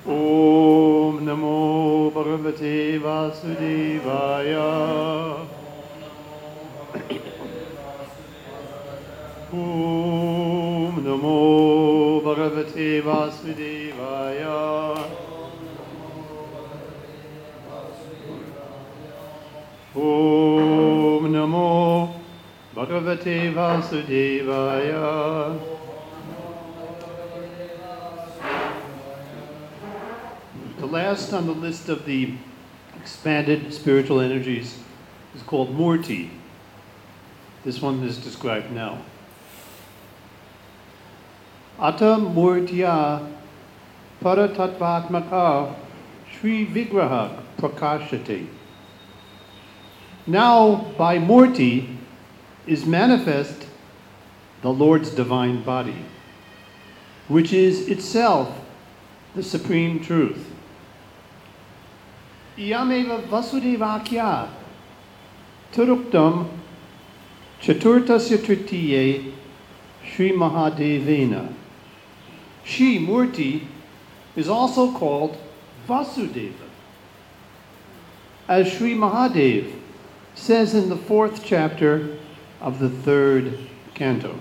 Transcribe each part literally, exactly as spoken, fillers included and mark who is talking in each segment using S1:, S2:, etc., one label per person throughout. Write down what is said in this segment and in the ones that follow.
S1: Om Namo Bhagavate Vasudevaya. Om Namo Bhagavate Vasudevaya. Om Namo Bhagavate Vasudevaya. The last on the list of the expanded spiritual energies is called Murti. This one is described now. Ata Murtya Paratatvatmaka Sri Vigraha Prakashate. Now, by Murti is manifest the Lord's divine body, which is itself the supreme truth. Iyameva Vasudevakya Turuktam Chaturtasya Tritiye Sri Mahadevena. She, Murti, is also called Vasudeva. As Sri Mahadev says in the fourth chapter of the third canto.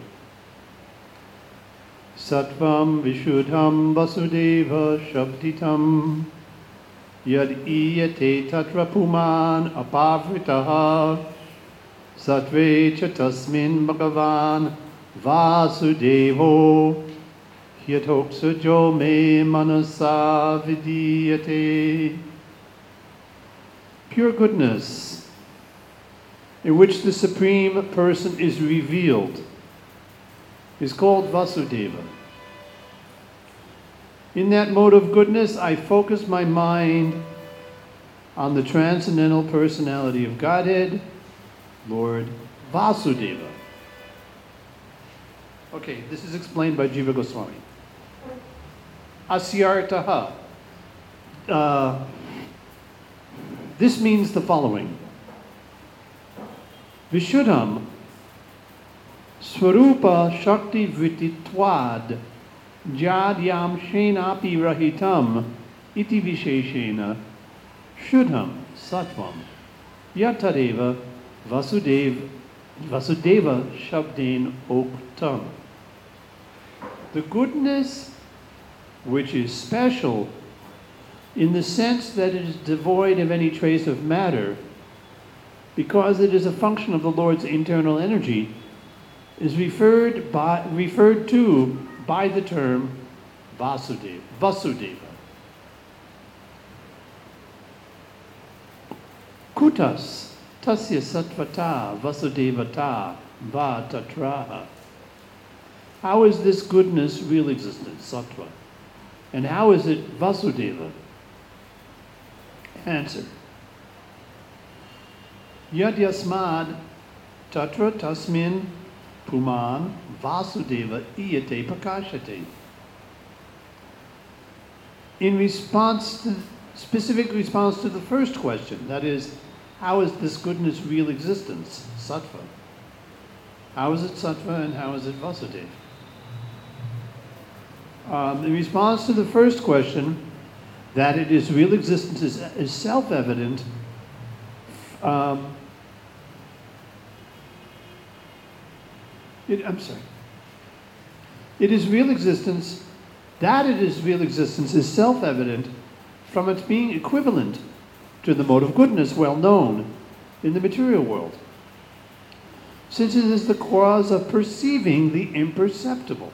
S1: Sattvam Vishuddham Vasudeva Shabditam Yad iyate tatra puman apavritaha Sattve cha tasmin bhagavan Vasudevo Hyatoksajo me manasa vidiyate. Pure goodness, in which the Supreme Person is revealed, is called Vasudeva. In that mode of goodness, I focus my mind on the transcendental personality of Godhead, Lord Vasudeva. Okay, this is explained by Jiva Goswami. Asyartaha. Uh, this means the following. Vishuddham Swarupa Shakti Vrititwad Jadyam Shenapi Rahitam Iti Visheshena Shuddham Sattvam Yatadeva Vasudev Vasudeva Shabdin Oktam. The goodness which is special in the sense that it is devoid of any trace of matter, because it is a function of the Lord's internal energy, is referred by referred to by the term Vasudeva. Vasudeva. Kutas tasya sattvata vasudevata va tatraha. How is this goodness real existence, sattva? And how is it Vasudeva? Answer. Yad yasmad tatra tasmin puman Vasudeva iyate prakashate. In response to, specific response to the first question, that is, how is this goodness real existence, sattva? How is it sattva and how is it Vasudeva? Um, in response to the first question, that it is real existence is, is self-evident, um, it, I'm sorry. It is real existence, that it is real existence is self-evident from its being equivalent to the mode of goodness well known in the material world, since it is the cause of perceiving the imperceptible.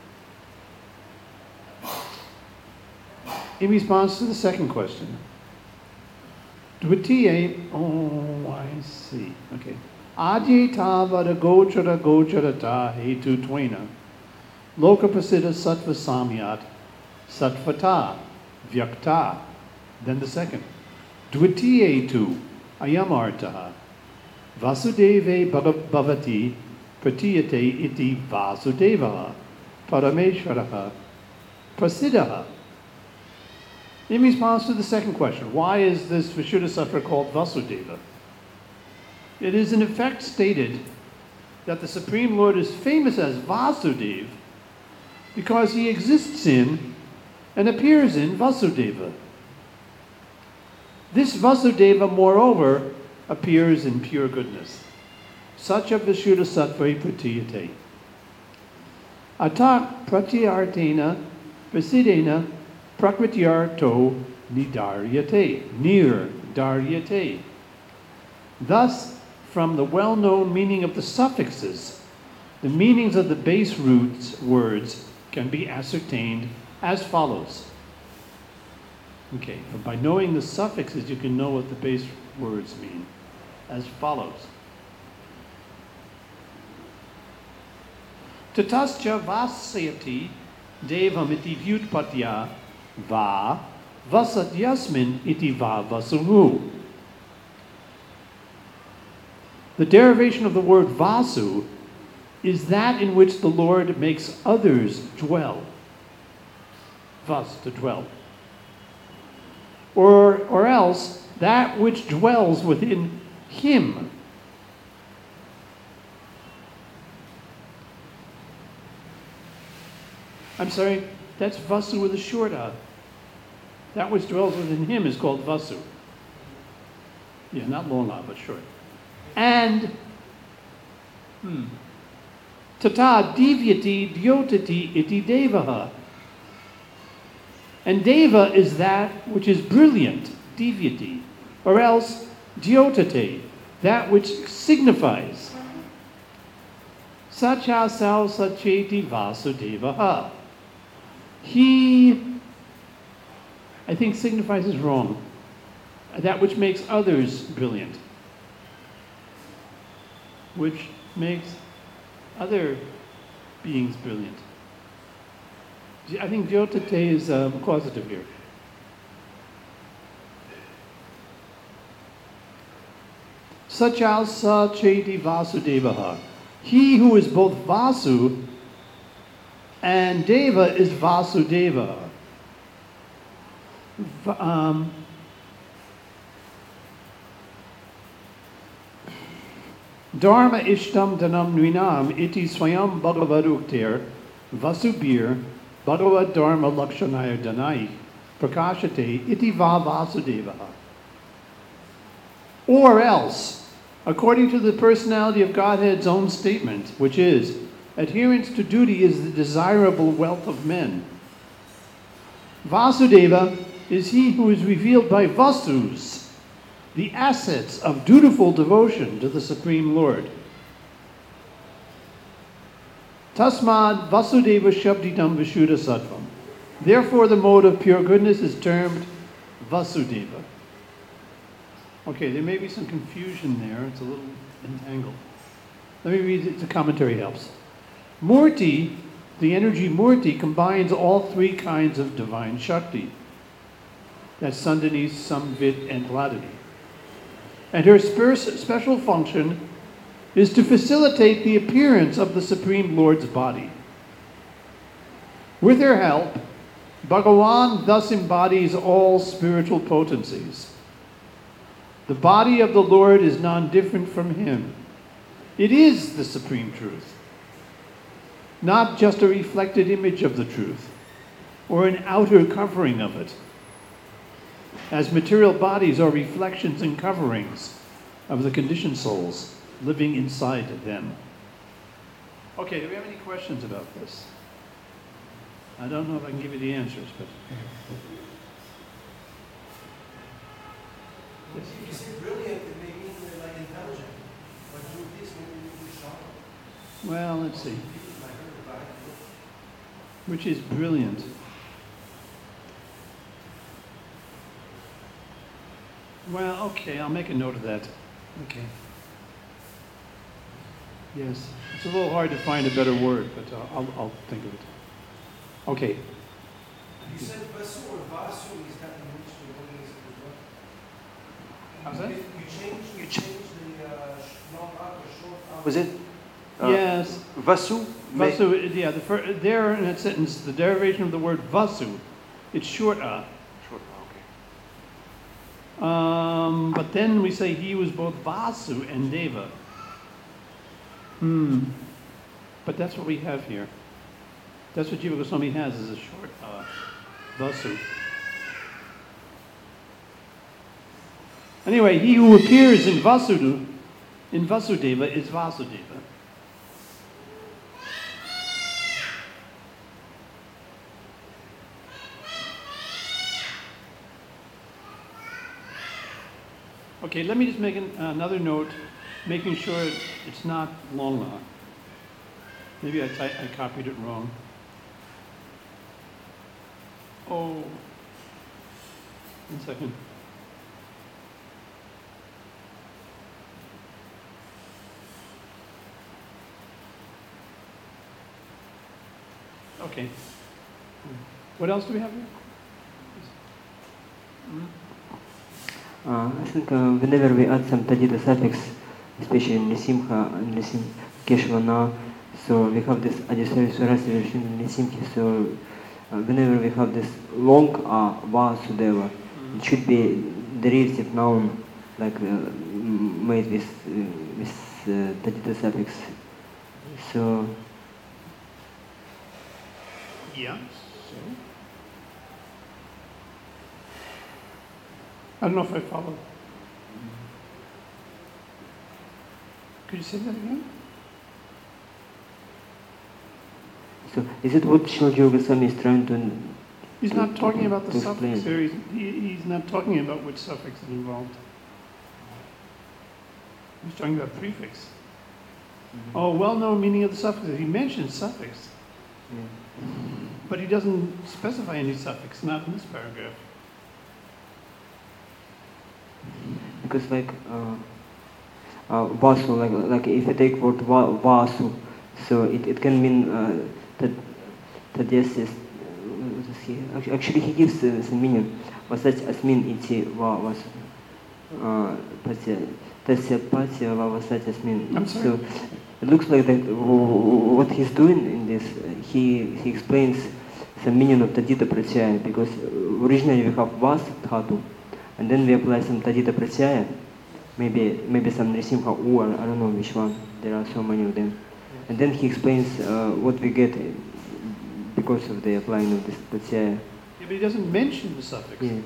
S1: In response to the second question, Dvitiye, oh, I see, okay. Adye vada gochara gocharata hetu tvena, loka prasiddha sattva samyat, sattvata, vyakta. Then the second, Dvitiye tu, ayamartaha, vasudeve bhavati, pratiyate iti vasudevaha, parameshvaraha, prasiddhaha. In response to the second question, why is this Vishuddha Sattva called Vasudeva? It is in effect stated that the Supreme Lord is famous as Vasudev because he exists in and appears in Vasudeva. This Vasudeva, moreover, appears in pure goodness. Sacha Vishuddha Sattva Pratiyate. Atak Pratyartena Prasidena Prakrityarto Nidaryate. Nir Daryate. Thus, from the well-known meaning of the suffixes, the meanings of the base roots words can be ascertained as follows. Okay, but by knowing the suffixes, you can know what the base words mean as follows. Tatascha vasyati devam iti vyutpatya va vasat yasmin iti va vasuhu. The derivation of the word vasu is that in which the Lord makes others dwell. Vas, to dwell. Or, or else, that which dwells within him. I'm sorry, that's Vasu with a short A. That which dwells within him is called Vasu. Yeah, not long A, but short. And, hmm, Tata divyati dyotati iti devaha. And deva is that which is brilliant, divyati, or else dyotate, that which signifies. Sacha sao sacheti vasudevaha. He, I think signifies is wrong. That which makes others brilliant. Which makes other beings brilliant. I think Jyotate is um, causative here. Sachal sa cheti vasudevaha. He who is both Vasu and Deva is Vasudeva. V- um, Dharma ishtam danam nuinam iti swayam bhagavaduktir vasubir bhagavad dharma lakshanaya danai prakashate iti va vasudeva. Or else, according to the personality of Godhead's own statement, which is, adherence to duty is the desirable wealth of men. Vasudeva is he who is revealed by Vasus, the assets of dutiful devotion to the Supreme Lord. Tasmad Vasudeva Shabdidam Vishuddha Sattvam. Therefore the mode of pure goodness is termed Vasudeva. Okay, there may be some confusion there. It's a little entangled. Let me read it. The commentary helps. Murti, the energy Murti, combines all three kinds of divine Shakti. That's Sandhani, Samvit, and Hladini. And her spe- special function is to facilitate the appearance of the Supreme Lord's body. With her help, Bhagawan thus embodies all spiritual potencies. The body of the Lord is non-different from him. It is the supreme truth, not just a reflected image of the truth, or an outer covering of it, as material bodies are reflections and coverings of the conditioned souls living inside them. Okay, do we have any questions about this? I don't know if I can give you the answers, but...
S2: Yes. If you say brilliant, it may mean they're like intelligent. But through this, maybe you can sharp.
S1: Well, let's see. Which is brilliant. Well, okay, I'll make a note of that. Okay. Yes, it's a little hard to find a better word, but uh, I'll, I'll think of it. Okay.
S2: You said Vasu or Vasu, is that in which the word is as well?
S1: How's that?
S2: You changed, you changed the uh, long arc or short arc. Was it?
S1: Uh, yes.
S2: Vasu?
S1: Vasu, yeah, the fir- there in that sentence, the derivation of the word Vasu, it's short A.
S2: Short A, okay.
S1: Um, but then we say he was both Vasu and Deva. Hmm. But that's what we have here. That's what Jiva Goswami has, is a short uh. Vasu. Anyway, he who appears in Vasudeva, in Vasudeva is Vasudeva. Okay, let me just make an, another note, making sure it's not Longla. Maybe I, ty- I copied it wrong. Oh, one second. Okay. What else do we have here? Hmm?
S3: Uh, I think uh, whenever we add some Tadita suffix, especially in Nisimha and Nisim Keshvana, so we have this Adisari Surasi version in Nisimhi, so uh, whenever we have this long A, Vasudeva, it should be derivative noun, like uh, m- made with, uh, with uh, Tadita suffix. So,
S1: Yeah. So. I don't know if I followed. Could you say that again?
S3: so is it what Srila Jiva Goswami is trying to
S1: He's
S3: to-
S1: not talking
S3: to-
S1: about the
S3: to
S1: suffix
S3: explain?
S1: here. He's, he, he's not talking about which suffix is involved. He's talking about prefix. Oh, well-known meaning of the suffix. He mentions suffix,
S3: Yeah.
S1: but he doesn't specify any suffix, not in this paragraph.
S3: Because like uh, uh, Vasu, like like if you take word va- Vasu, so it, it can mean uh, that that yes is what is he Actu- actually he gives uh, some meaning. Vasach asmin iti va vasu. Uh, Pasya tasya pasya va vasach asmin.
S1: I'm sorry?
S3: So it looks like that w- w- what he's doing in this, uh, he he explains some meaning of Tadita Pratyaya, because uh, originally we have Vas Dhatu, and then we apply some Tadita Pratyaya, maybe maybe some Nrisimha U, or I don't know which one, there are so many of them. And then he explains uh, what we get uh, because of the applying of this Pratyaya.
S1: Yeah, but he doesn't mention the suffix.
S3: Yeah.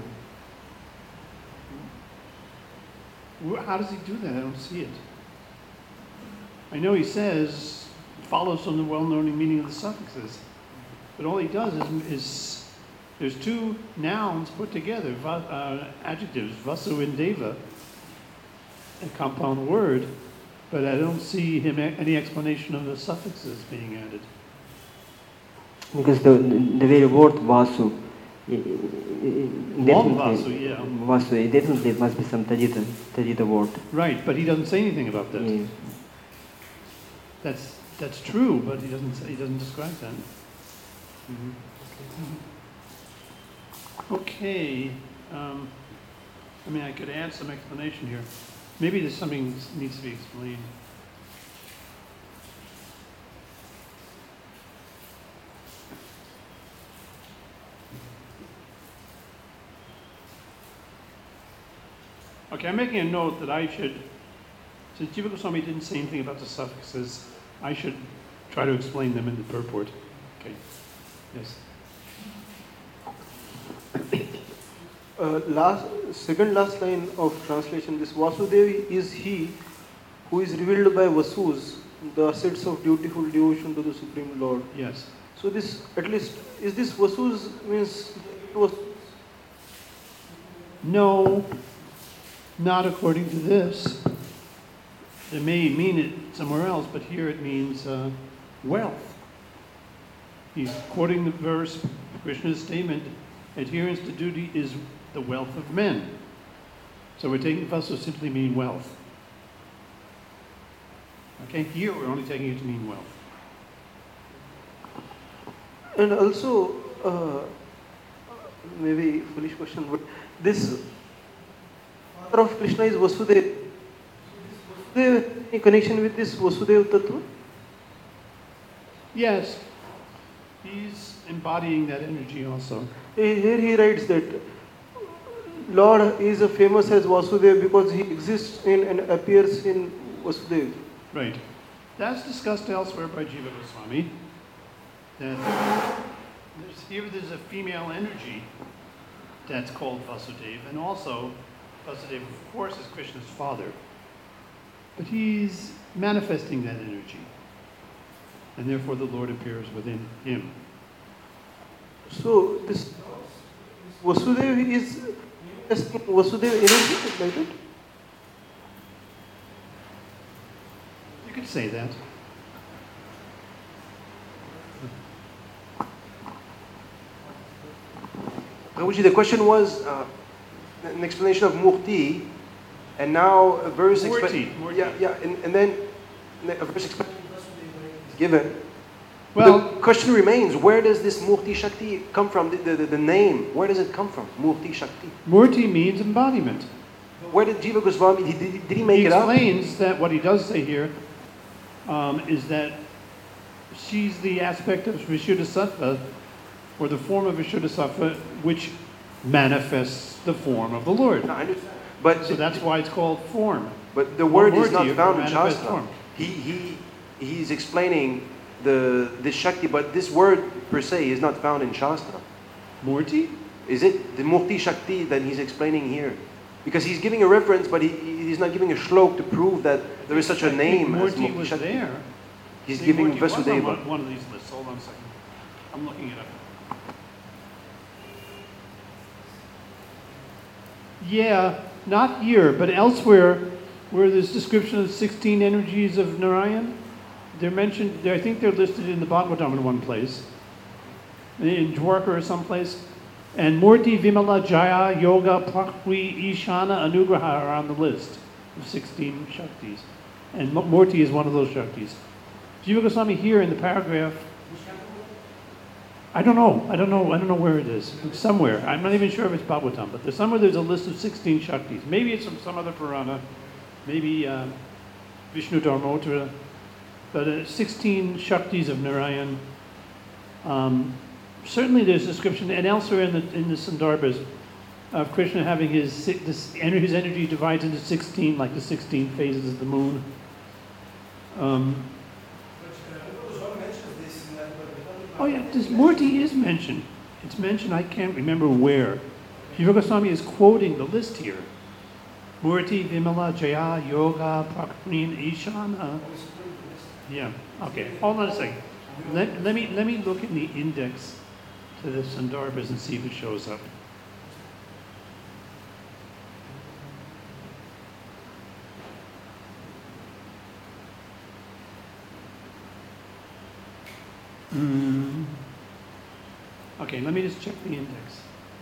S1: Wh- How does he do that? I don't see it. I know he says, follows from the well-known meaning of the suffixes, but all he does is, is there's two nouns put together, va, uh, adjectives, vasu and deva, a compound word, but I don't see him a- any explanation of the suffixes being added.
S3: Because the, the very word Vasu, i- i- i-
S1: Long
S3: definitely,
S1: Vasu, yeah.
S3: Vasu, definitely it must be some Tadita, Tadita word.
S1: Right, but he doesn't say anything about that.
S3: Yeah.
S1: That's that's true, but he doesn't say, he doesn't describe that. Okay. Um, I mean, I could add some explanation here. Maybe there's something that needs to be explained. Okay, I'm making a note that I should, since Jiva Goswami didn't say anything about the suffixes, I should try to explain them in the purport. Okay. Yes.
S2: Uh, last, second last line of translation, this Vasudev is he who is revealed by Vasus, the assets of dutiful devotion to the Supreme Lord.
S1: Yes.
S2: So this, at least, is this Vasus means, it was,
S1: No, not according to this. It may mean it somewhere else, but here it means uh, wealth. He's quoting the verse, Krishna's statement, adherence to duty is the wealth of men. So we're taking vasu simply mean wealth. Okay, here we're only taking it to mean wealth.
S2: and also, uh, maybe foolish question, but this father of Krishna is Vasudev. Vasudev, any connection with this Vasudev Tattva?
S1: Yes, he's embodying that energy also.
S2: Here he writes that Lord is a famous as Vasudev because he exists in and appears in Vasudev.
S1: Right. That's discussed elsewhere by Jiva Goswami. That There's, here there's a female energy that's called Vasudeva, and also Vasudeva, of course, is Krishna's father. But he's manifesting that energy, and therefore the Lord appears within him.
S2: So this Vasudeva is Vasudeva energy, like that?
S1: You could say that.
S2: Prabhuji, the question was uh, an explanation of Murti, and now a verse
S1: Murti,
S2: expla-
S1: Murti.
S2: Yeah, yeah, and, and then a verse explaining is given.
S1: Well,
S2: The question remains, where does this Murti Shakti come from? The, the, the name, where does it come from? Murti Shakti.
S1: Murti means embodiment.
S2: Where did Jiva Goswami, did, did, did he make
S1: He
S2: it up?
S1: explains that what he does say here um, is that she's the aspect of Vishuddhasattva, or the form of Vishuddhasattva, which manifests the form of the Lord.
S2: No, I understand. But,
S1: So that's why it's called form.
S2: but the word is not
S1: Murti,
S2: found in
S1: manifest
S2: Shastra.
S1: form.
S2: He, he, he's explaining the, the Shakti, but this word per se is not found in Shastra.
S1: Murti?
S2: Is it the Murti Shakti that he's explaining here? Because he's giving a reference, but he, he's not giving a shlok to prove that there is such a
S1: I think
S2: name as
S1: Murti
S2: Murti
S1: was
S2: Shakti.
S1: there.
S2: He's
S1: See,
S2: giving
S1: Murti was on
S2: Vasudeva.
S1: one, one of these lists. Hold on a second. I'm looking it up. Yeah, not here, but elsewhere, where there's description of the sixteen energies of Narayan, they're mentioned, they're, I think they're listed in the Bhagavatam in one place, in Dwarka or someplace. And Murti, Vimala, Jaya, Yoga, Prakri, Ishana, Anugraha are on the list of sixteen Shaktis. And M- Murti is one of those Shaktis. Jiva Goswami here in the paragraph, I don't know, I don't know, I don't know where it is. It's somewhere. I'm not even sure if it's Bhagavatam, but there's somewhere there's a list of sixteen Shaktis. Maybe it's from some other Purana, maybe uh, Vishnu Dharmottara, but uh, sixteen Shaktis of Narayan. Um, certainly there's description, and elsewhere in the, in the Sandarbhas, of Krishna having his, si- this, ener- his energy divides into sixteen, like the sixteen phases of the moon. Um, Oh yeah, this Murti is mentioned. It's mentioned, I can't remember where. Jiva Goswami is quoting the list here. Murti, Vimala, Jaya, Yoga, Prakrin, Ishana. Yeah, okay, hold on a second. Let, let, me, let me look in the index to the Sandarbhas and see if it shows up. Mm. Okay, let me just check the index.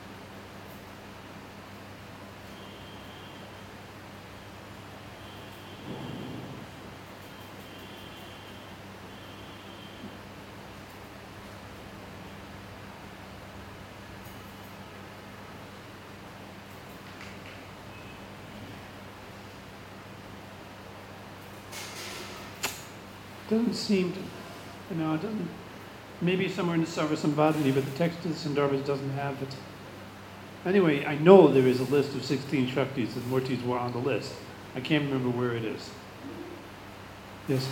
S1: Doesn't seem to, no, it doesn't. Maybe somewhere in the Sarvasambhadani, but the text of the Sandarbhas doesn't have it. Anyway, I know there is a list of sixteen Shaktis and Murtis were on the list. I can't remember where it is. Yes?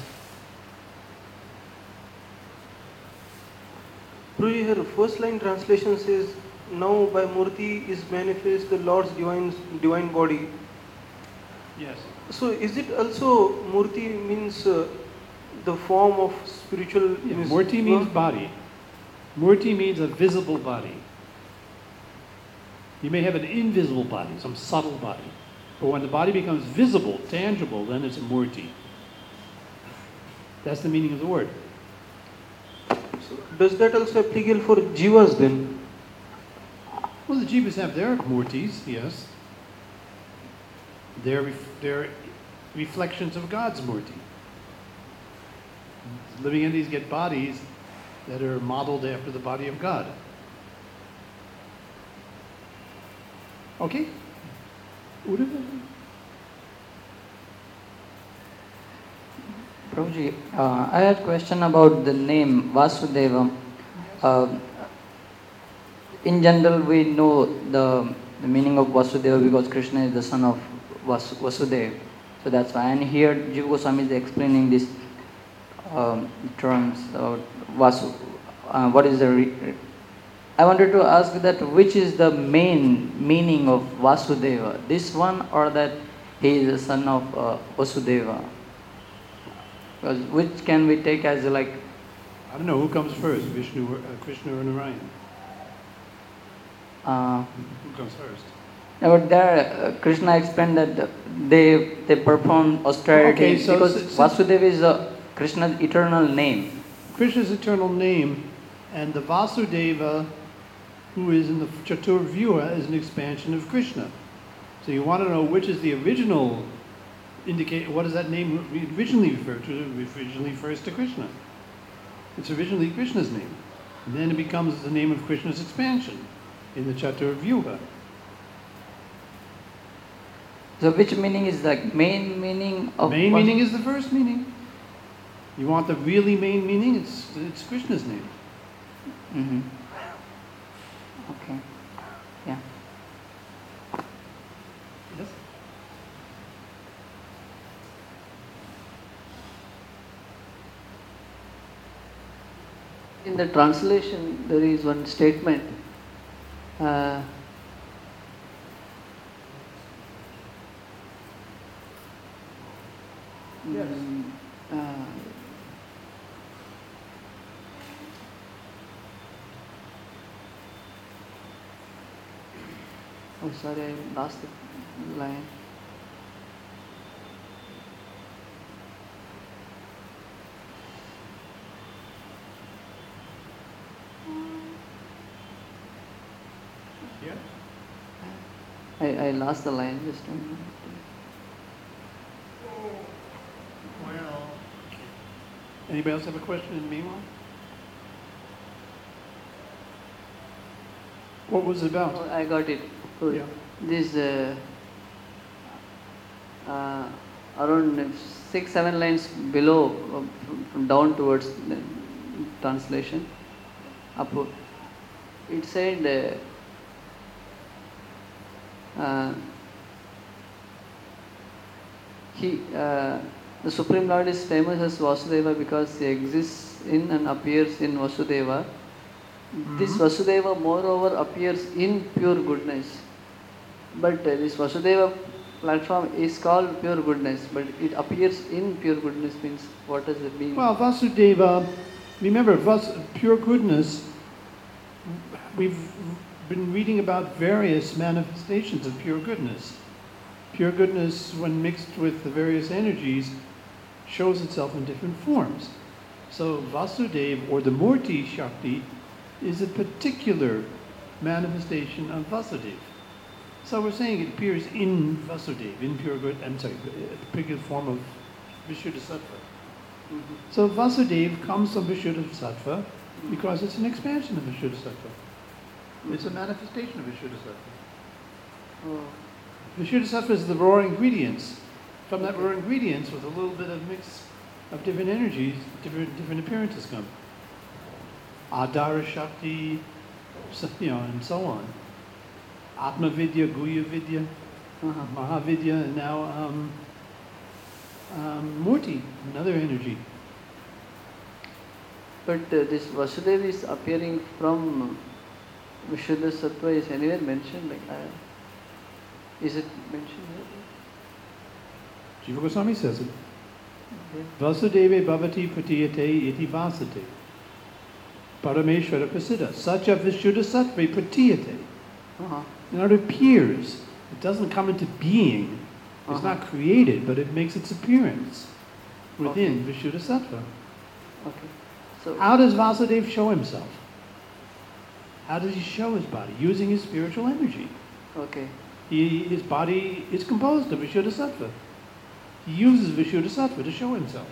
S2: Prabhuji, her first line translation says, now by Murti is manifest the Lord's divine, divine body.
S1: Yes.
S2: So is it also Murti means uh, the form of spiritual...
S1: Yeah,
S2: means-
S1: Murti means body. Murti means a visible body. You may have an invisible body, some subtle body. But when the body becomes visible, tangible, then it's a Murti. That's the meaning of the word.
S2: So does that also applicable for jivas then?
S1: Well, the jivas have their Murtis, yes. They're, ref- they're reflections of God's Murti. Living entities get bodies that are modeled after the body of God. Okay? Uddhava?
S4: Prabhuji, uh, I had a question about the name Vasudeva. Uh, in general, we know the, the meaning of Vasudeva because Krishna is the son of Vas- Vasudeva. So that's why. And here, Jiva Goswami is explaining these um, terms. Uh, Vasu, uh, what is the re- I wanted to ask that which is the main meaning of Vasudeva? This one or that he is the son of uh, Vasudeva? Because which can we take as like
S1: I don't know who comes first, Vishnu, or, uh, Krishna, or Narayan.
S4: uh,
S1: Who comes first?
S4: yeah, but there uh, Krishna explained that they they perform austerity
S1: Okay, so
S4: because
S1: s- s-
S4: Vasudeva is uh, Krishna's eternal name.
S1: Krishna's eternal name, and the Vasudeva, who is in the Chaturvyuha, is an expansion of Krishna. So you want to know which is the original indicate. What does that name originally refer to? It originally refers to Krishna. It's originally Krishna's name, and then it becomes the name of Krishna's expansion in the Chaturvyuha.
S4: So which meaning is like main meaning of
S1: Main
S4: Vas-
S1: meaning is the first meaning. You want the really main meaning? It's it's Krishna's name.
S4: Mhm. Okay. Yeah.
S1: Yes.
S5: In the translation, there is one statement. Uh,
S1: Yes.
S5: mm, uh, oh, sorry, I lost the line.
S1: Yeah.
S5: I, I lost the line just a minute.
S1: Well. Anybody else have a question in the meanwhile? What was it about?
S5: Oh, I got it. So
S1: Yeah.
S5: this uh, uh, around six, seven lines below, uh, from, from down towards the translation, up, it said, uh, uh, he, uh, the Supreme Lord is famous as Vasudeva because he exists in and appears in Vasudeva. This
S1: Mhm.
S5: Vasudeva moreover appears in pure goodness. But uh, this Vasudeva platform is called pure goodness, but it appears in pure goodness means what does it mean?
S1: Well, Vasudeva, remember, Vas, pure goodness, we've been reading about various manifestations of pure goodness. Pure goodness, when mixed with the various energies, shows itself in different forms. So Vasudeva, or the Murti Shakti, is a particular manifestation of Vasudeva. So we're saying it appears in Vasudeva, in pure good, I'm sorry, a particular form of Vishuddhasattva.
S5: Mhm.
S1: So Vasudeva comes from Vishuddhasattva because it's an expansion of Vishuddhasattva. It's a manifestation of Vishuddhasattva.
S5: Oh,
S1: Vishuddhasattva is the raw ingredients. From that raw ingredients, with a little bit of mix of different energies, different different appearances come. Adara Shakti, so- you know, and so on. Atma Vidya, Guya Vidya,
S5: uh-huh.
S1: Mahavidya, and now um, um, Murti, another energy.
S5: But uh, this Vasudeva is appearing from Vishuddha Sattva is anywhere mentioned? Like, uh, is it mentioned
S1: Jiva Goswami says it.
S5: here?
S1: Vasudeve bhavati pratiyate iti vasate. Parameshwara prasiddha. Sacha Vishuddhasattva pratiyate.
S5: Uh-huh.
S1: You know, it appears. It doesn't come into being. It's
S5: Uh-huh.
S1: not created, but it makes its appearance within Vishuddhasattva.
S5: Okay. So,
S1: How does Vasudeva show himself? How does he show his body? Using his spiritual energy.
S5: okay.
S1: He, his body is composed of Vishuddhasattva. He uses Vishuddhasattva to show himself.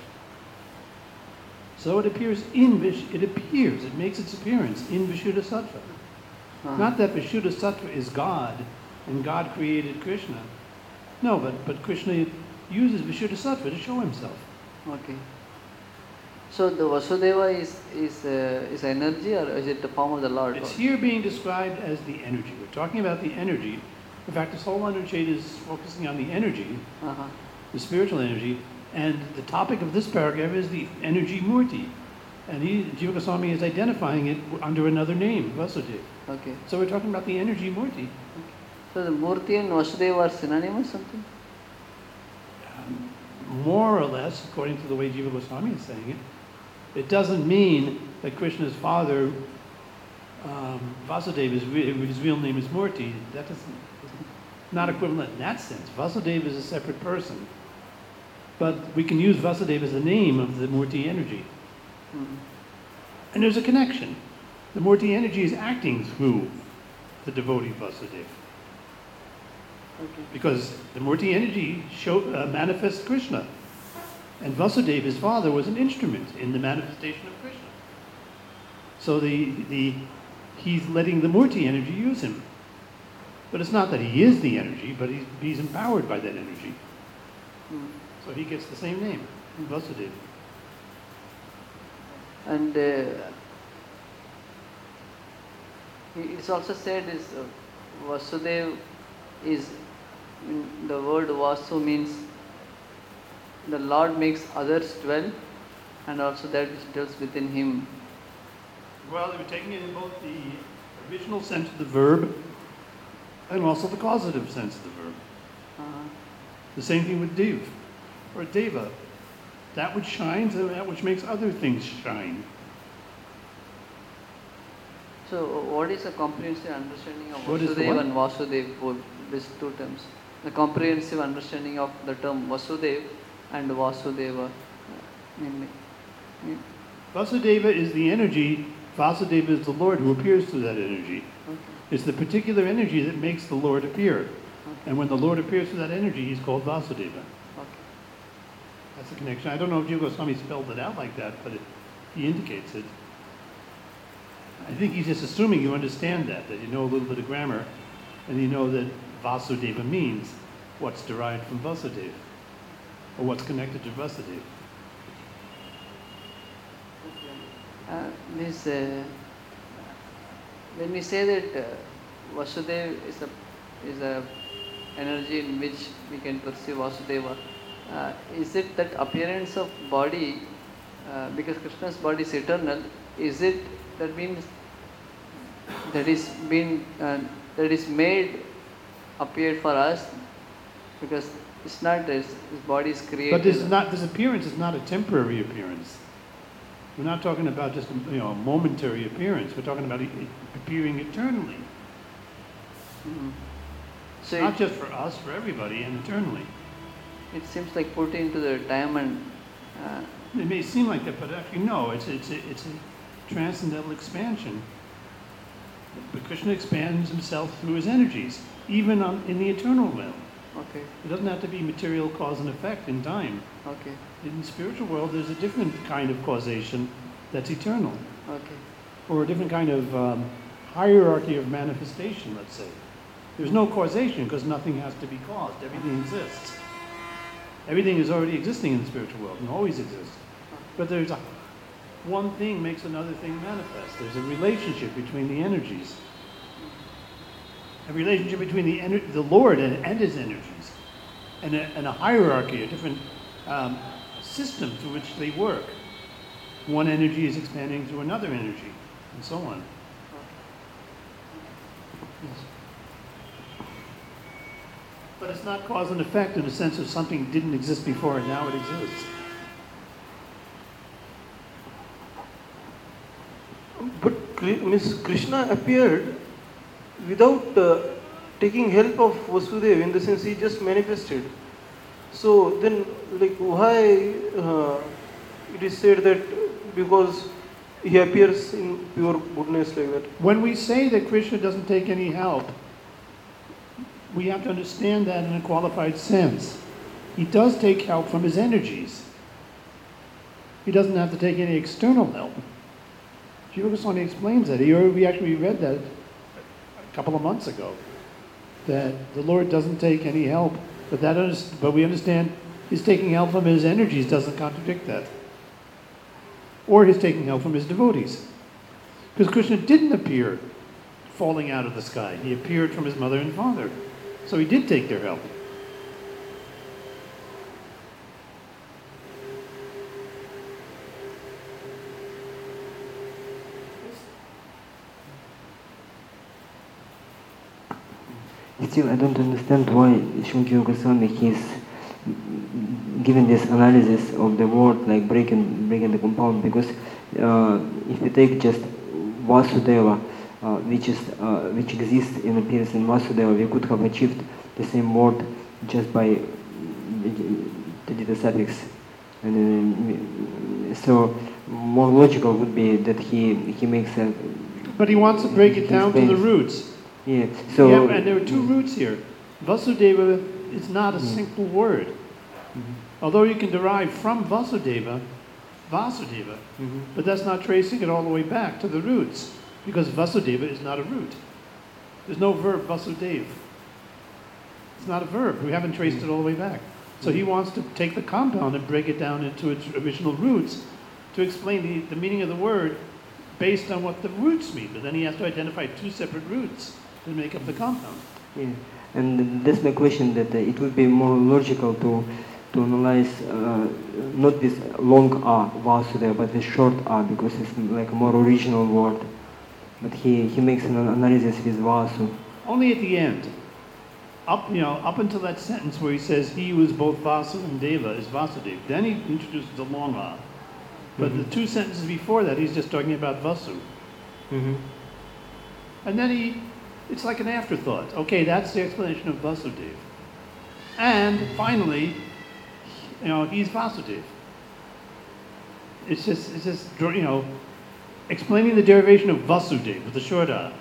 S1: So it appears in Vish, it appears, it makes its appearance in Vishuddhasattva.
S5: Uh-huh.
S1: Not that Vishuddhasattva is God and God created Krishna. No, but, but Krishna uses Vishuddhasattva to show himself.
S5: Okay. So the Vasudeva is is uh, is energy or is it the form of the Lord?
S1: It's here being described as the energy. We're talking about the energy. In fact, this whole Anucheta is focusing on the energy,
S5: Uh-huh.
S1: the spiritual energy, and the topic of this paragraph is the energy Murti. And he, Jiva Goswami is identifying it under another name, Vasudeva.
S5: Okay.
S1: So we're talking about the energy Murti.
S5: So the Murti and Vasudeva are synonymous or something?
S1: Um, more or less, according to the way Jiva Goswami is saying it, it doesn't mean that Krishna's father, um, Vasudeva, is re- his real name is Murti. That is not equivalent in that sense. Vasudeva is a separate person. But we can use Vasudeva as the name of the Murti energy.
S5: Mm-hmm.
S1: And there's a connection. The Murti energy is acting through the devotee Vasudeva.
S5: Okay.
S1: Because the Murti energy show, uh, manifests Krishna. And Vasudeva, his father, was an instrument in the manifestation of Krishna. So the, the, he's letting the Murti energy use him. But it's not that he is the energy, but he's, he's empowered by that energy.
S5: Mm.
S1: So he gets the same name, Vasudeva.
S5: And uh, it's also said is uh, Vasudev is, in the word Vasu means the Lord makes others dwell, and also that which dwells within him.
S1: Well, they were taking it in both the original sense of the verb and also the causative sense of the verb.
S5: Uh-huh.
S1: The same thing with Dev or Deva. That which shines and that which makes other things shine.
S5: So, what is a comprehensive understanding of
S1: What is the
S5: Vasudev
S1: what?
S5: and Vasudev, both these two terms? The comprehensive understanding of the term Vasudev and Vasudeva. uh, Namely, yeah.
S1: Vasudeva is the energy, Vasudeva is the Lord who appears through that energy.
S5: Okay.
S1: It's the particular energy that makes the Lord appear. And when the Lord appears through that energy, he's called Vasudeva.
S5: Okay.
S1: That's the connection. I don't know if Jiva Goswami spelled it out like that, but it, he indicates it. I think he's just assuming you understand that, that you know a little bit of grammar, and you know that Vasudeva means what's derived from Vasudeva, or what's connected to Vasudeva.
S5: Uh, this, uh, when we say that uh, Vasudeva is a is a energy in which we can perceive Vasudeva, uh, is it that appearance of body, uh, because Krishna's body is eternal, is it that means that is been uh, that is made appeared for us, because it's not his, his body is created.
S1: But this is not, this appearance is not a temporary appearance. We're not talking about just a, you know, a momentary appearance. We're talking about e- appearing eternally.
S5: Mhm. So
S1: Not
S5: it,
S1: just for us, for everybody, and eternally.
S5: it seems like put into the time and uh,
S1: It may seem like that, but actually no, it's, it's, a, it's a transcendental expansion. But Krishna expands himself through his energies, even on, in the eternal realm.
S5: okay,
S1: It doesn't have to be material cause and effect in time.
S5: okay,
S1: In the spiritual world, there's a different kind of causation that's eternal,
S5: okay,
S1: or a different kind of um, hierarchy of manifestation, let's say. There's no causation because nothing has to be caused. Everything exists. Everything is already existing in the spiritual world and always exists. But there's a one thing makes another thing manifest. There's a relationship between the energies. A relationship between the, ener- the Lord and, and his energies. And a, and a hierarchy, a different um, system through which they work. One energy is expanding to another energy, and so on. Yes. But it's not cause and effect in the sense of something didn't exist before and now it exists.
S2: But Kri- Miss Krishna appeared without uh, taking help of Vasudeva, in the sense he just manifested. So then, like, why uh, it is said that because he appears in pure goodness like that?
S1: When we say that Krishna doesn't take any help, we have to understand that in a qualified sense. He does take help from his energies. He doesn't have to take any external help. Jiva Goswami explains that. He, we actually read that a couple of months ago, that the Lord doesn't take any help, but, that is, but we understand his taking help from his energies doesn't contradict that. Or his taking help from his devotees. Because Krishna didn't appear falling out of the sky. He appeared from his mother and father. So he did take their help.
S3: Still, I don't understand why Shunkyo Goswami he's given this analysis of the word like breaking breaking the compound, because uh, if you take just Vasudeva, uh, which is uh, which exists in appearance in Vasudeva, we could have achieved the same word just by the suffix. And uh, so more logical would be that he he makes a.
S1: But he wants to break it
S3: he
S1: down to the
S3: explains.
S1: roots.
S3: Yeah. So.
S1: Yeah, and there are two roots here. Vasudeva is not a
S3: Mm.
S1: simple word.
S3: Mhm.
S1: Although you can derive from Vasudeva, Vasudeva,
S3: Mhm.
S1: but that's not tracing it all the way back to the roots, because Vasudeva is not a root. There's no verb Vasudev. It's not a verb. We haven't traced it all the way back. So he wants to take the compound and break it down into its original roots to explain the, the meaning of the word based on what the roots mean. But then he has to identify two separate roots to make up the compound.
S3: Yeah, and that's my question, that uh, it would be more logical to to analyze uh, not this long R, Vasudeva, but this short R, because it's like a more original word. But he, he makes an analysis with Vasu.
S1: Only at the end. Up, you know, up until that sentence where he says he who is both Vasu and Deva is Vasudev. Then he introduces the long R. But
S3: Mhm.
S1: the two sentences before that, he's just talking about Vasu.
S3: Mm-hmm.
S1: And then he, it's like an afterthought. Okay, that's the explanation of Vasudev. And finally, you know, he's Vasudev. It's just, it's just, you know, explaining the derivation of Vasudev with the short R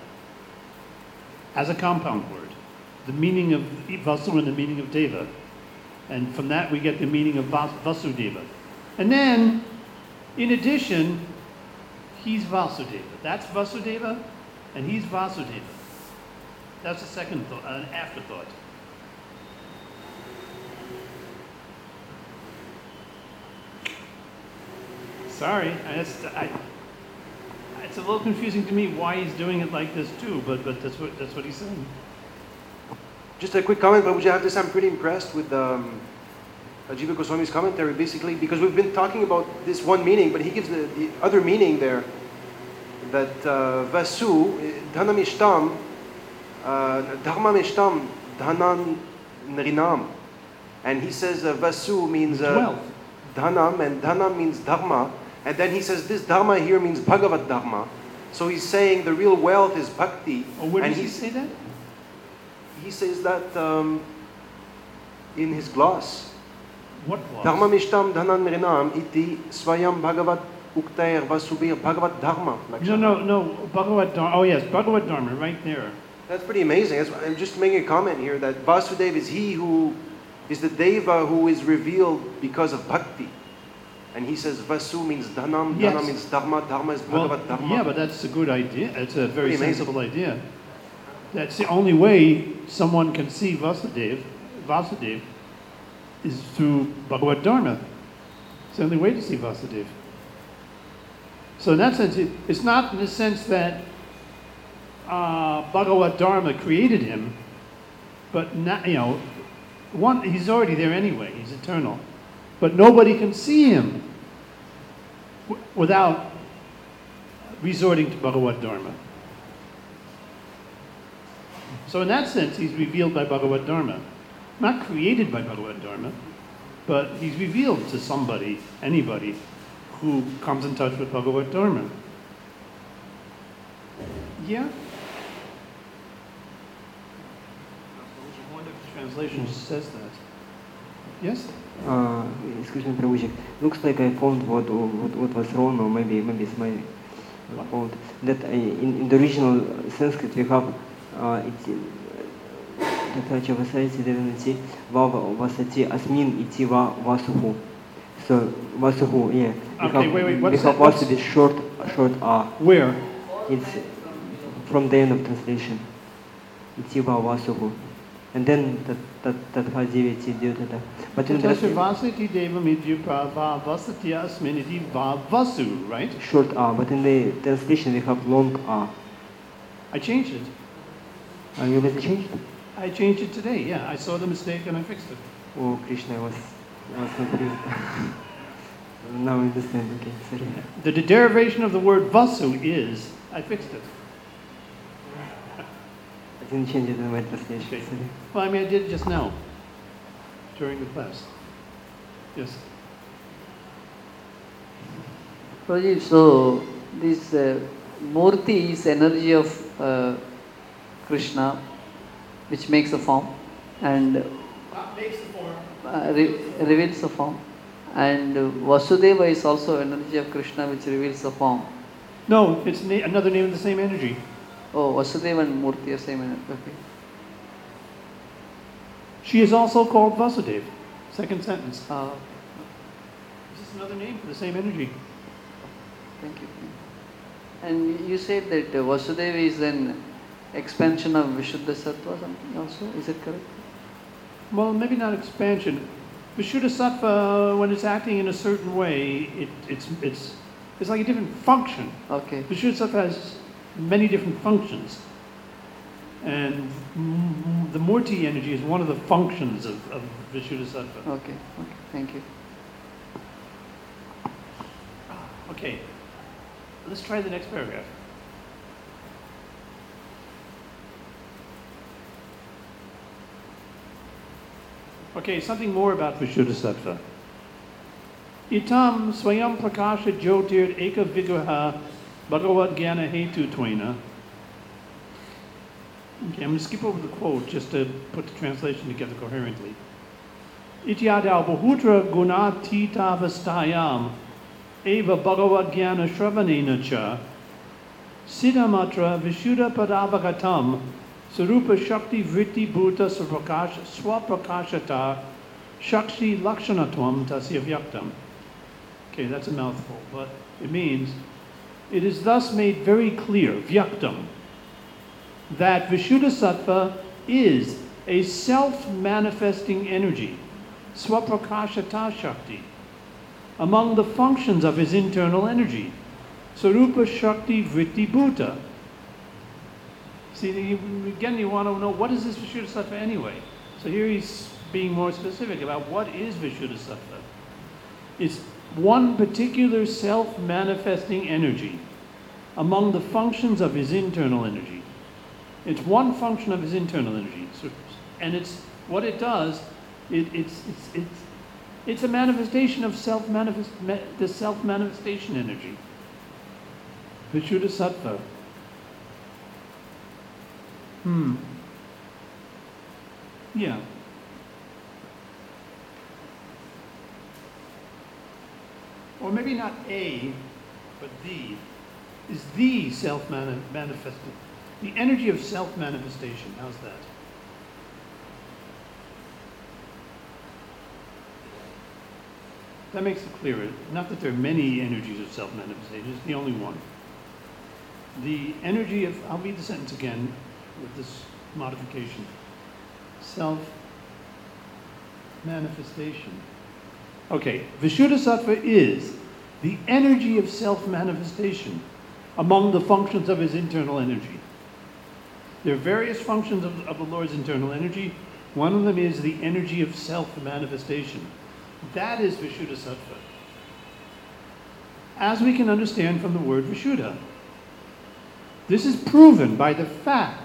S1: as a compound word. The meaning of Vasu and the meaning of Deva. And from that we get the meaning of Vas- Vasudeva. And then, in addition, he's Vasudeva. That's Vasudeva, and he's Vasudeva. That's a second thought, an afterthought. Sorry, I just, I, it's a little confusing to me why he's doing it like this too, but, but that's what, that's what he's saying.
S6: Just a quick comment, but would you have this? I'm pretty impressed with um, Jiva Goswami's commentary, basically, because we've been talking about this one meaning, but he gives the, the other meaning there, that uh, Vasu, Dhanam Ishtam, uh, Dharmam Ishtam, Dhanan Nrinam. And he says uh, Vasu means uh,
S1: Wealth.
S6: Dhanam, and Dhanam means Dharma. And then he says this Dharma here means Bhagavat Dharma. So he's saying the real wealth is Bhakti.
S1: Oh, where
S6: and
S1: does he
S6: he's,
S1: say that?
S6: he says that um, in his gloss.
S1: What clause?
S6: Dharmamishtam dhanan mirinam iti swayam bhagavat uktair vasubir bhagavat dharma.
S1: No, no, no, Bhagavad Dharma. Oh yes, Bhagavad Dharma, right there.
S6: That's pretty amazing. That's, I'm just making a comment here that Vasudev is he who is the Deva who is revealed because of bhakti. And he says Vasu means dhanam,
S1: Yes.
S6: dhanam means dharma, dharma is
S1: Well,
S6: bhagavat dharma.
S1: yeah, but that's a good idea. It's a very
S6: Pretty amazing.
S1: sensible idea. That's the only way someone can see Vasudev, Vasudev, is through Bhagavad Dharma. It's the only way to see Vasudev. So in that sense, it, it's not in the sense that uh, Bhagavad Dharma created him, but not, you know, one, he's already there anyway. He's eternal, but nobody can see him w- without resorting to Bhagavad Dharma. So in that sense, he's revealed by Bhagavad Dharma. Not created by Bhagavad Dharma, but he's revealed to somebody, anybody, who comes in touch with Bhagavad Dharma. Yeah? I wonder if the translation says that. Yes?
S3: Uh, excuse me, Prabhuji. Looks like I found what, what what was wrong, or maybe maybe it's my fault. That I, in, in the original Sanskrit we have uh, it's Татача Васайти Деванати Vava Vasati Asmin Iti Va Vasuhu. So Vasuhu, yeah. We
S1: Okay,
S3: have,
S1: wait, wait,
S3: we
S1: what's
S3: have
S1: that? What's-
S3: Vasu with short short R.
S1: Where?
S3: It's from the end of translation. Iti Va Vasuhu. And then that that that Hadiviti Dyutata. But in
S1: Tatasya
S3: the
S1: vasati devam idyupa va vasatya asminiti va vasu, right?
S3: short R, but in the translation we have long R.
S1: I changed it.
S3: Are you able to change?
S1: I changed it today, yeah. I saw the mistake and I fixed it.
S3: Oh, Krishna, I was, I was confused. Now I understand, okay, sorry.
S1: The, the derivation of the word vasu is, I fixed it.
S3: didn't change it in my translation.
S1: Okay.
S3: Sorry.
S1: Well, I mean, I did just now, during the class. Yes.
S5: Prabhuji, so this uh, Murti is energy of uh, Krishna, which makes a form, and
S1: Makes the form.
S5: uh, re- reveals the form. And uh, Vasudeva is also energy of Krishna, which reveals the form.
S1: No, it's na- another name of the same energy.
S5: Oh, Vasudeva and Murti are same energy. Okay.
S1: She is also called Vasudeva. Second sentence.
S5: Uh,
S1: This is another name for the same energy.
S5: thank you. And you said that uh, Vasudeva is an expansion of Vishuddha Sattva, something also. Is it correct?
S1: Well, maybe not expansion. Vishuddha Sattva, when it's acting in a certain way, it, it's, it's, it's like a different function.
S5: Okay.
S1: Vishuddha Sattva has many different functions. And mm, the Murti energy is one of the functions of, of Vishuddha Sattva.
S5: Okay. Okay. Thank you.
S1: Okay, let's try the next paragraph. Okay, something more about Vishuddha Sattva. Itam swayam prakasha jyotir eka vigraha bhagavad jnana hetu twaina. Okay, I'm going to skip over the quote just to put the translation together coherently. Ityadau bahutra gunatita vastayam eva bhagavad jnana shravanena cha siddhamatra vishuddha padavagatam sarupa shakti vritti bhuta swaprakasha swaprakashata shakti lakshanatvam tasya vyaktam. Okay, that's a mouthful, but it means it is thus made very clear, vyaktam, that Vishuddha Sattva is a self-manifesting energy, swaprakashata shakti, among the functions of his internal energy, sarupa shakti vritti bhuta. See, you, again, you want to know, what is this Vishuddha Sattva anyway? So here he's being more specific about what is Vishuddha Sattva. It's one particular self-manifesting energy among the functions of his internal energy. It's one function of his internal energy. So, and it's what it does, it, it's, it's, it's, it's a manifestation of self-manifest, the self-manifestation energy. Vishuddha Sattva. Hmm. Yeah. Or maybe not a, but the, is the self-manifested. The energy of self-manifestation. How's that? That makes it clearer. Not that there are many energies of self-manifestation, it's the only one. The energy of, I'll read the sentence again with this modification. Self-manifestation. Okay, Vishuddha Sattva is the energy of self-manifestation among the functions of his internal energy. There are various functions of, of the Lord's internal energy. One of them is the energy of self-manifestation. That is Vishuddha Sattva. As we can understand from the word Vishuddha. This is proven by the fact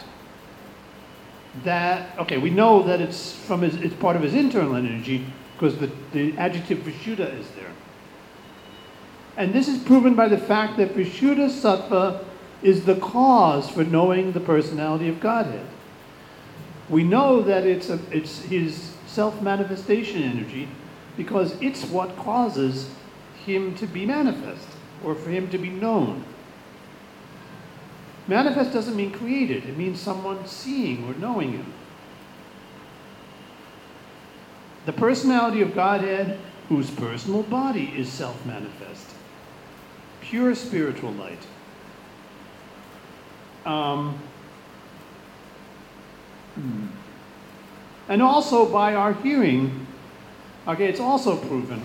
S1: that, okay, we know that it's from his, it's part of his internal energy because the, the adjective Vishuddha is there. And this is proven by the fact that Vishuddha Sattva is the cause for knowing the personality of Godhead. We know that it's, a, it's his self-manifestation energy because it's what causes him to be manifest or for him to be known. Manifest doesn't mean created. It means someone seeing or knowing him. The personality of Godhead, whose personal body is self-manifest. Pure spiritual light. Um, hmm. And also by our hearing, okay, it's also proven.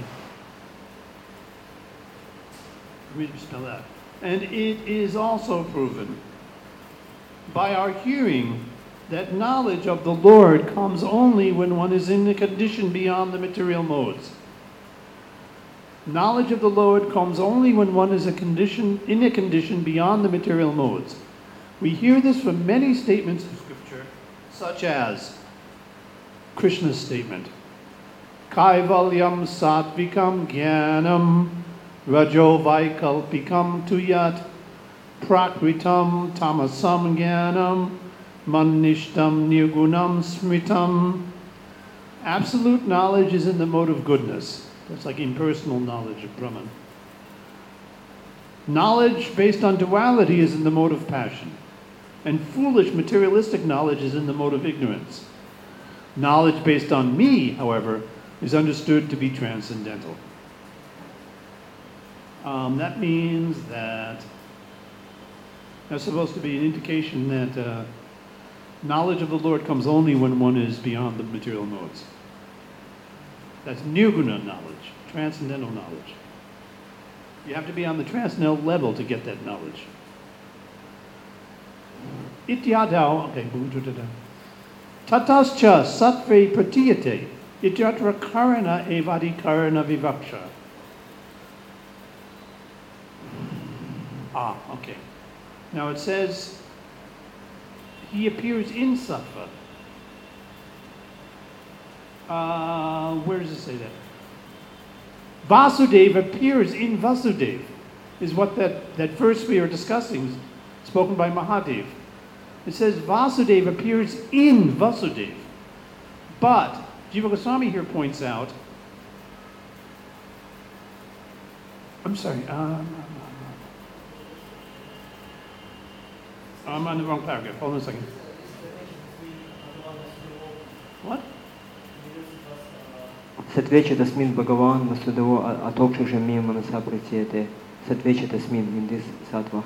S1: Let me spell that. And it is also proven by our hearing that knowledge of the Lord comes only when one is in a condition beyond the material modes. Knowledge of the Lord comes only when one is a condition, in a condition beyond the material modes. We hear this from many statements of Scripture such as Krishna's statement, Kaivalyam Satvikam Jnanam Rajo Vaikalpikam Tuyat Prakritam Tamasam Jnanam Manishtam Nirgunam Smritam. Absolute knowledge is in the mode of goodness. That's like impersonal knowledge of Brahman. Knowledge based on duality is in the mode of passion. And foolish materialistic knowledge is in the mode of ignorance. Knowledge based on me, however, is understood to be transcendental. Um, that means that that's supposed to be an indication that uh, knowledge of the Lord comes only when one is beyond the material modes. That's nirguna knowledge, transcendental knowledge. You have to be on the transcendental level to get that knowledge. Ityadau, okay, tatascha sattve pratiyate, ityatra karana evadi karana vivaksha. Ah, okay. Now it says, he appears in sattva. Uh, where does it say that? Vasudeva appears in Vasudeva, is what that, that verse we are discussing, spoken by Mahadev. It says Vasudeva appears in Vasudeva. But Jiva Goswami here points out, I'm sorry, um, I'm on the wrong paragraph. Hold on a second. What?
S3: Satvechit asmin Bhagavan Vasudavo atokshasha me manasa pratyete. Satvechit asmin in this sattva.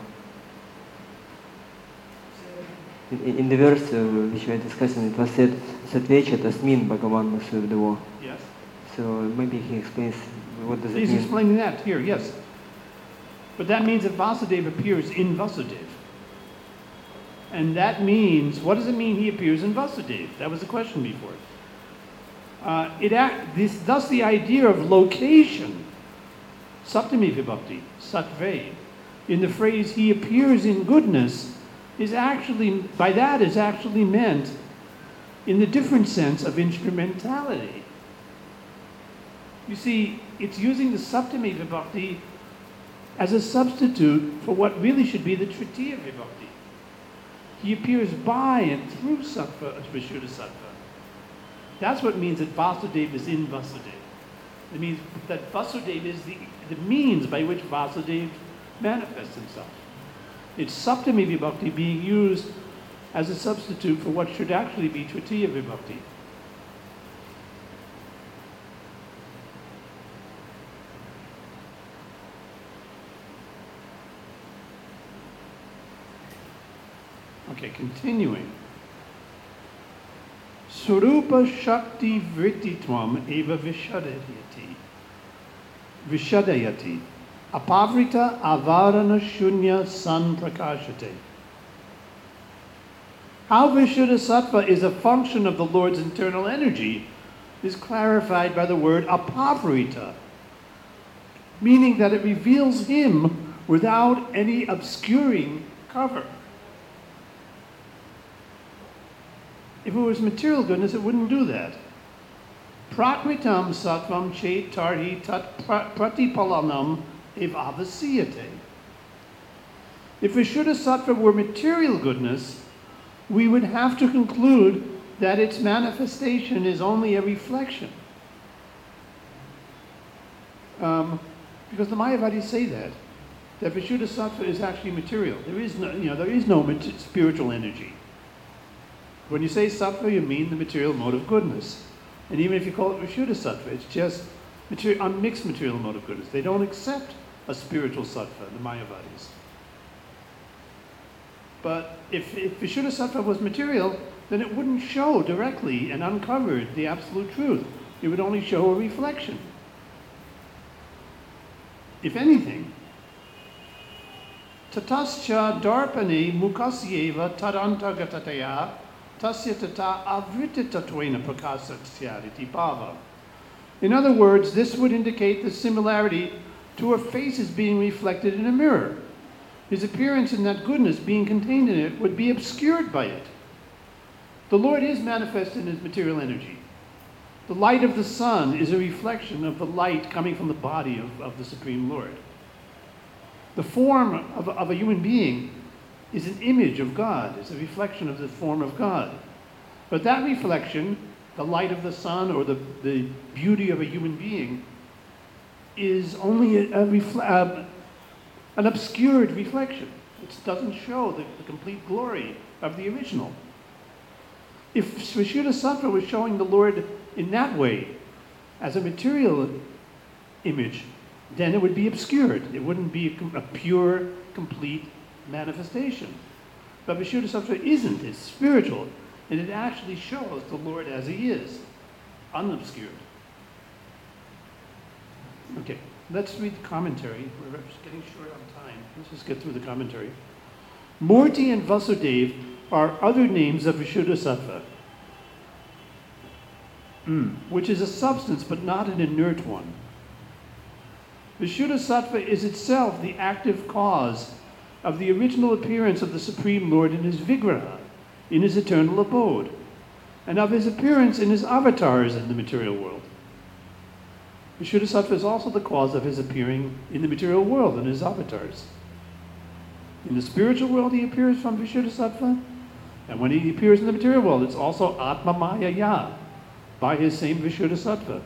S3: In, in the verse uh, which we are discussing, it was said Satvechit asmin Bhagavan Vasudavo.
S1: Yes.
S3: So maybe he explains what does it
S1: He's
S3: mean.
S1: explaining that here, yes. But that means that Vasudeva appears in Vasudeva. And that means, what does it mean he appears in Vasudeva? That was the question before. Uh, it act, this, thus the idea of location, Saptami Vibhakti, Sattve, in the phrase he appears in goodness, is actually, by that is actually meant in the different sense of instrumentality. You see, it's using the Saptami Vibhakti as a substitute for what really should be the Tritiya Vibhakti. He appears by and through Sattva, Vishuddha Sattva. That's what means that Vasudeva is in Vasudeva. It means that Vasudeva is the, the means by which Vasudeva manifests himself. It's Saptami Vibhakti being used as a substitute for what should actually be Tritiya Vibhakti. Okay, continuing. Surupa Shakti Vrittitvam Eva Vishadayati. Vishadayati. Apavrita Avarana Shunya San Prakashate. How Vishuddha Sattva is a function of the Lord's internal energy is clarified by the word apavrita, meaning that it reveals him without any obscuring cover. If it was material goodness, it wouldn't do that. Prakritam sattvam chet tarhi tat pratipalanam ev avasiyate. If Vishuddha Sattva were material goodness, we would have to conclude that its manifestation is only a reflection. Um, because the Mayavadis say that, that Vishuddha Sattva is actually material. There is no, you know, there is no mat- spiritual energy. When you say sattva, you mean the material mode of goodness. And even if you call it Vishuddha Sattva, it's just material, unmixed material mode of goodness. They don't accept a spiritual sattva, the Mayavadis. But if, if Vishuddha Sattva was material, then it wouldn't show directly and uncovered the absolute truth. It would only show a reflection. If anything, tatascha darpane mukasyeva tadantagataya tasya tata avritattvena prakasasyaditi bhava. In other words, this would indicate the similarity to a face as being reflected in a mirror. His appearance in that goodness being contained in it would be obscured by it. The Lord is manifest in his material energy. The light of the sun is a reflection of the light coming from the body of, of the Supreme Lord. The form of, of a human being is an image of God, is a reflection of the form of God. But that reflection, the light of the sun or the, the beauty of a human being, is only a, a refle- uh, an obscured reflection. It doesn't show the, the complete glory of the original. If Vishuddha-sattva was showing the Lord in that way, as a material image, then it would be obscured. It wouldn't be a, com- a pure, complete manifestation. But Vishuddha-sattva isn't. It's spiritual. And it actually shows the Lord as he is, unobscured. Okay, let's read the commentary. We're just getting short on time. Let's just get through the commentary. Murti and Vasudev are other names of Vishuddha-sattva, mm. which is a substance but not an inert one. Vishuddha-sattva is itself the active cause of the original appearance of the Supreme Lord in his Vigraha, in his eternal abode, and of his appearance in his avatars in the material world. Vishuddha-sattva is also the cause of his appearing in the material world in his avatars. In the spiritual world, he appears from Vishuddha-sattva, and when he appears in the material world, it's also Atma Maya Ya, by his same Vishuddha-sattva.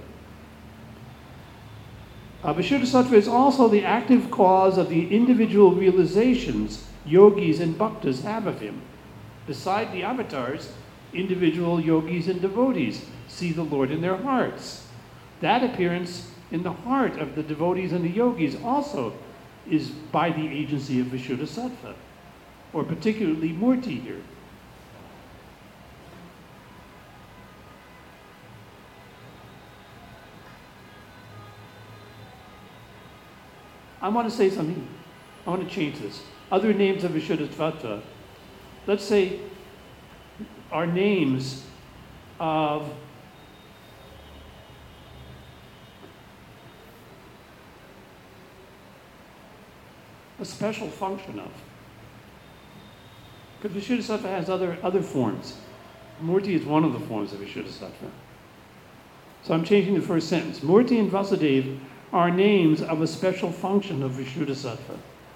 S1: Uh, Vishuddha-sattva is also the active cause of the individual realizations yogis and bhaktas have of him. Beside the avatars, individual yogis and devotees see the Lord in their hearts. That appearance in the heart of the devotees and the yogis also is by the agency of Vishuddha-sattva, or particularly Murti here. I want to say something. I want to change this. Other names of Vishuddha-sattva, let's say, are names of a special function of. Because Vishuddha-sattva has other, other forms. Murti is one of the forms of Vishuddha-sattva. So I'm changing the first sentence. Murti and Vasudeva are names of a special function of Vishuddha-sattva.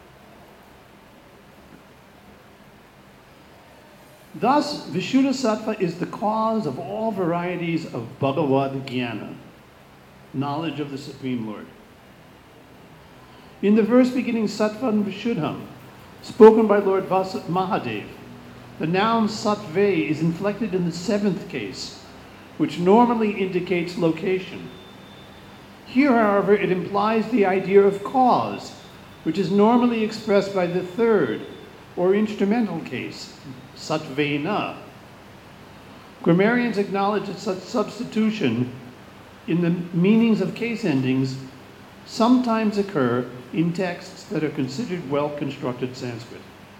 S1: Thus, Vishuddha-sattva is the cause of all varieties of Bhagavad Jnana, knowledge of the Supreme Lord. In the verse beginning Sattvam Vishuddham, spoken by Lord Vas- Mahadev, the noun Sattve is inflected in the seventh case, which normally indicates location. Here, however, it implies the idea of cause, which is normally expressed by the third or instrumental case, Sattvena. Grammarians acknowledge that such substitution in the meanings of case endings sometimes occur in texts that are considered well-constructed Sanskrit.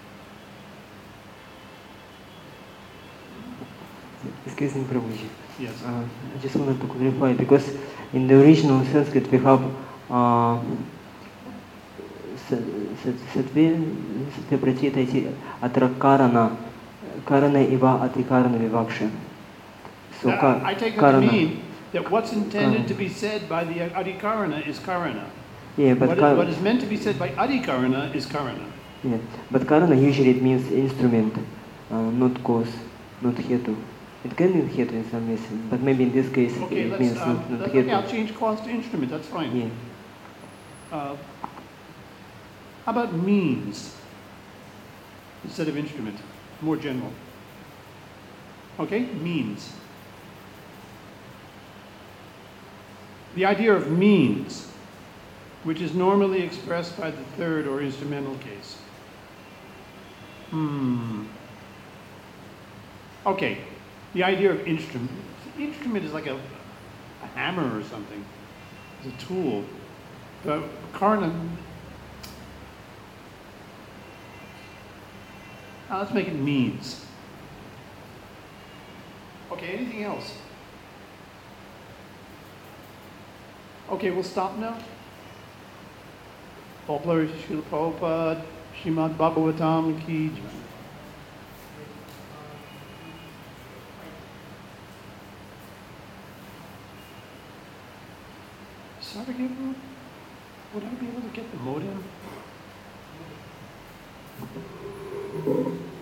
S3: Excuse me, Prabhuji.
S1: Yes.
S3: Uh, I just wanted to clarify, because in the original Sanskrit we have uh, Satve atra karana, karana iva ati karana vivakša. So
S1: Now,
S3: ka-
S1: I take that
S3: karana.
S1: to mean that what's intended
S3: Karana.
S1: to be said by the Adhikarana is Karana.
S3: Yeah, but
S1: What is,
S3: kar-
S1: what is meant to be said by Adhikarana is Karana.
S3: yeah, but karana usually it means instrument, uh, not cause, not hetu. It can mean hetu in some ways, but maybe in this case
S1: Okay,
S3: it
S1: let's,
S3: means
S1: um,
S3: not, not
S1: let-
S3: hetu.
S1: okay, I'll change cause to instrument, that's fine.
S3: Yeah.
S1: Uh, how about means instead of instrument? More general. Okay, means. The idea of means, which is normally expressed by the third or instrumental case. Hmm. Okay, the idea of instrument. Instrument is like a, a hammer or something. It's a tool. The karna. Now let's make it means. Okay, anything else? Okay, we'll stop now. Popular Srila Prabhupada, Srimad Bhagavatam ki jai. Saragam, would I be able to get the modem?